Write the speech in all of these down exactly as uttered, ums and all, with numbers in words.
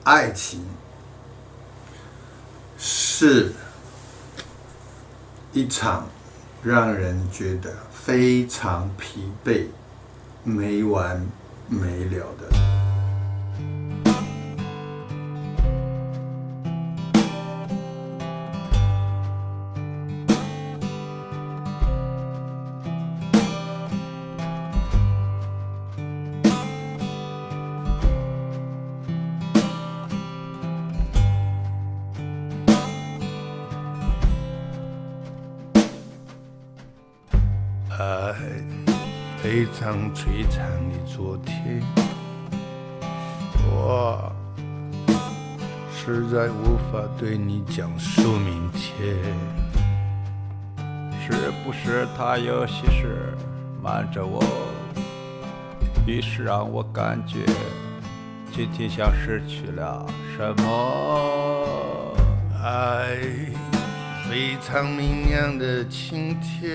爱情是一场让人觉得非常疲惫、没完没了的。 爱非常摧残你昨天，我实在无法对你讲述明天。 是不是他有些事瞒着我，于是让我感觉今天像失去了什么？ 爱非常明亮的晴天，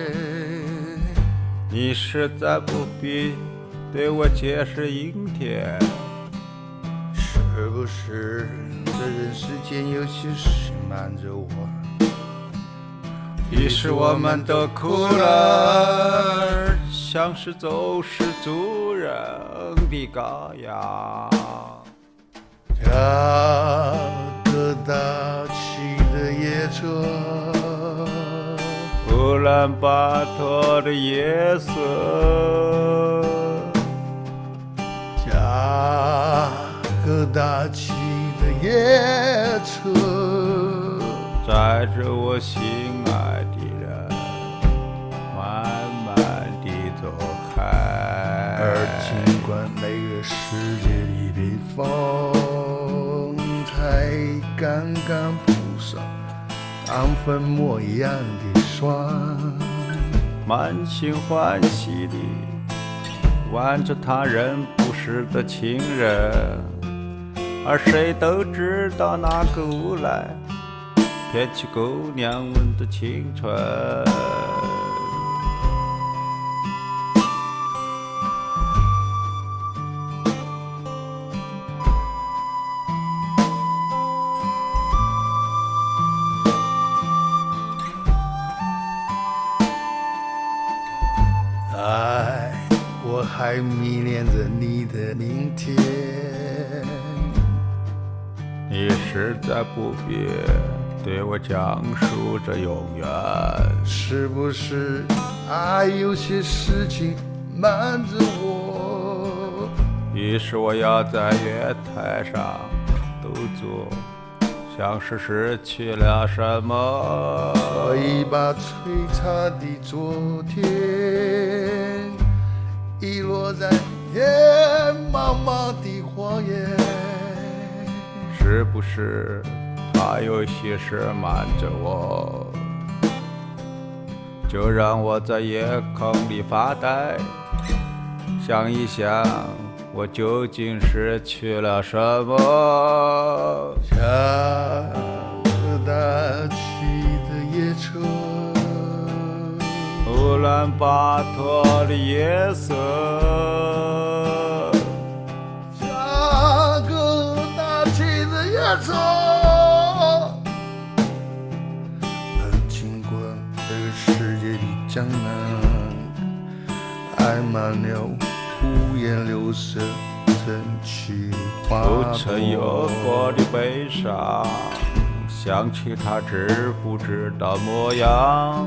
你实在不必对我解释阴天。 是不是这人世间有些事瞒着我， 于是我们都哭了，像是走失族人的羔羊。 加个大气的夜车， 乌兰巴托的夜色， 加个大气的夜车， 载着我心爱的人慢慢地走开。 而尽管每个世界里的风才刚刚铺上当粉末一样的霜， 满心欢喜地挽着他人不识的情人，而谁都知道那个无赖骗取姑娘们的青春。 爱，我还迷恋着你的明天。 你实在不必对我讲述着永远。 是不是爱有些事情瞒着我， 于是我要在月台上独坐，像是失去了什么。 我已把璀璨的昨天遗落在天茫茫的荒野。 是不是他有些事瞒着我，就让我在夜空里发呆，想一想我究竟失去了什么。 加个大气的夜车， 乌兰巴托的夜色， 加个大气的夜车。而尽管这个世界的江南爱满了五颜六色争奇花不朵， 曾有过的悲伤，想起他知不知道模样。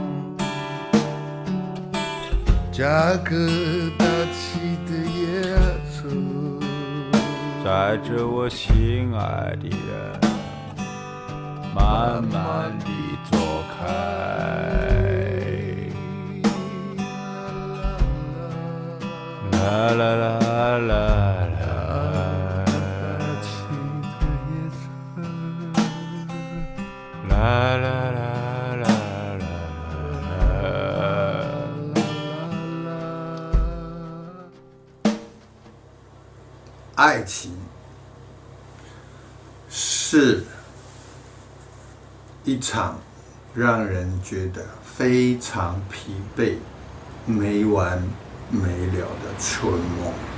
加个大气的夜车， 载着我心爱的人慢慢地走开。啦啦啦啦啦， 大气的夜车， 啦啦啦啦啦啦。 爱情是一场让人觉得非常疲惫、没完没了的春梦。